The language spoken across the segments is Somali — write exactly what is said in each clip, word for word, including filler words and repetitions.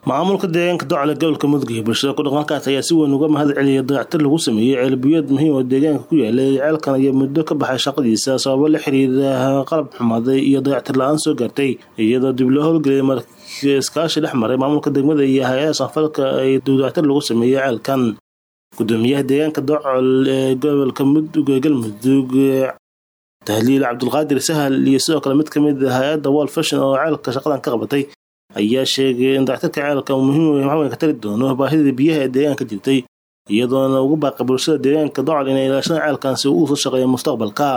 maamulka deegaanka Docle gobolka Mudug iyo bulshada ku dhaqankaas ayaa si weyn uga mahad celiyay dayactir lagu sameeyay ceelbiyood muhiim oo deegaanka ku yaalay ceelkan iyo muddo ka baxay shaqadiisa sababo la xiriira qalab xumaaday iyo dayactir la'aan soo gaartay iyadoo dib loo howlgeliyay markii iskaashi dhex maray maamulka degmada iyo hay'adaha samafalka ay dayactir lagu sameeyay ceelkan gudoomiyaha deegaanka Docle ee gobolka Mudug galmudug tahliil Cabdulqaadir Sahal iyo sidoo kale mid kamid ah hay'adda World Vision oo ceelka shaqadan ka qabatay ayaa sheegay in dayactirka ceelka uu muhiim u yahay ka tari doono baahida biyaha ee deegaanka jirtay iyadoo ugu baaqay bulshada deegaanka Docle inay ilaashadaan ceelkan si uu u shaqeeyo mustaqbalka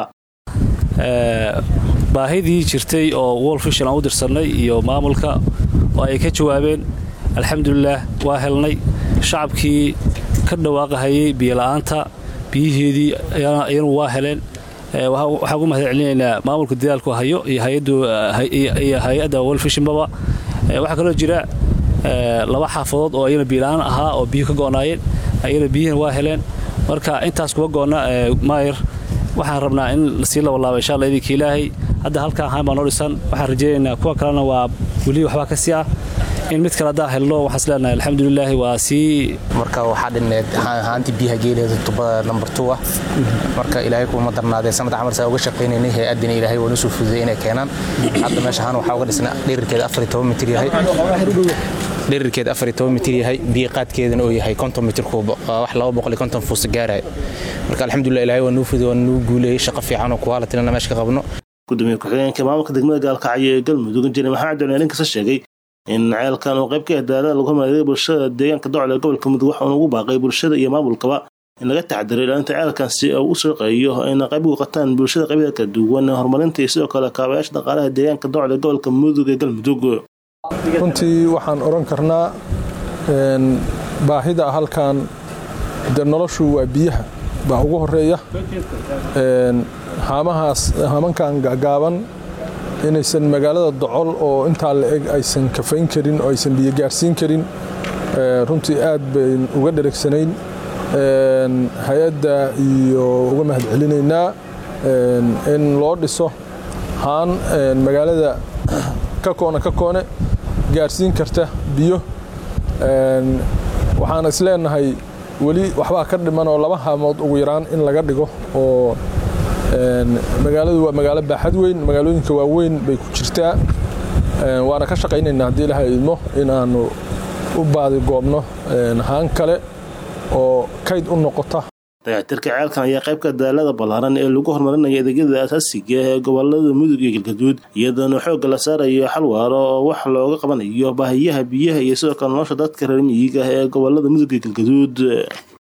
ee baahidii jirtay oo World Vision aan u dirsanay iyo maamulka oo ay ka jawaabeen alxamdulillah waa helnay shacabkii ka dhawaaqayay biyo la'aanta biyaheedii ayaan waa heleen waxa ugu mahad celinaynaa maamulka dadaalku hayo iyo hay'addu iyo hay'adda World Vision baba waxa kale oo jira laba xaafadood oo ayna biilaan ahaa oo biyo ka go'naayeen ayna biyaha waa heleen marka intaas kuwa go'na maayir waxaan rabnaa in la sii laba laabo insha Allah idinka Ilaahay hadda halka ahaan baan noolisan waxaan rajaynaynaa kuwa kalena waa wali waxba ka sii ah in mid kala daa helno waxaan leenahay alxamdulillah waa si marka waxa dhineed haanti biyaha geeleeda tubada number two ah marka Ilaahay kuma darnaadee sanad amal saa uga shaqeynay hay'adina Ilaahay waa noo fududeeyay inay keenaan hadda meesha ahaan waxa uga dhisnaa dheerkeeda afar iyo toban mitir yahay dheerkeeda afar iyo toban mitir yahay biyo qaadkeedana oo yahay konton mitir kuub wax laba boqol iyo konton fuus gaaray marka alxamdulillah Ilaahay waa noo fududeeyay waa noo guuleeyay shaqo fiican oo quality lana meesha ka qabno gudoomiyaha ku-xigeenka maamulka degmada Gaalkacyo ee galmudug injineer Maxamed Cabdi ka sheegay in ceelkan uu qayb ka ah dadaallada lagu horumarinayo bulshada deegaanka Docle gobolka Mudug waxa uu ugu baaqay bulshada iyo maamulkaba in laga taxadiro ilaalinta ceelkan si uu u shaqeeyo in qayb uga qataan bulshada qaybada kala duwan horumarinta iyo sidoo kale kaabayaasha dhaqaalaha deegaanka Docle gobolka Mudug ee galmudug runtii waxaan oran karnaa in baahida halkan de noloshu waa biyaha baa ugu horeeya in haamahaas haamankan gaaban inaysan magaalada Docle oo inta la eg aysan kafayn karin oo aysan biyo gaarsiin karin runtii aad bay uga dhareegsanayn hay'adda iyo uga mahad celinaynaa in loo dhiso haan magaalada ka koona ka koone gaarsiin karta biyo waxaan isleenahay wali waxba ka dhiman oo laba haamood ugu yaraan in laga dhigo oo magaaladu waa magaalo baaxad weyn magaalooyinka waaweyn bay ku jirtaa waana ka shaqaynaynaa hadii Ilaahay idmo inaanu u baadi goobno haan kale oo kayd u noqota dayactirka ceelkan ayaa qayb ka ah dadaallada ballaaran ee lagu horumarinayo adeegyada aasaasiga ah ee gobolada Mudug iyo Galgaduud iyadoo xoogga la saarayo xal waara oo wax looga qabanayo baahiyaha biyaha iyo sidoo kale nolosha dadka reer miyiga ah ee gobolada Mudug iyo Galgaduud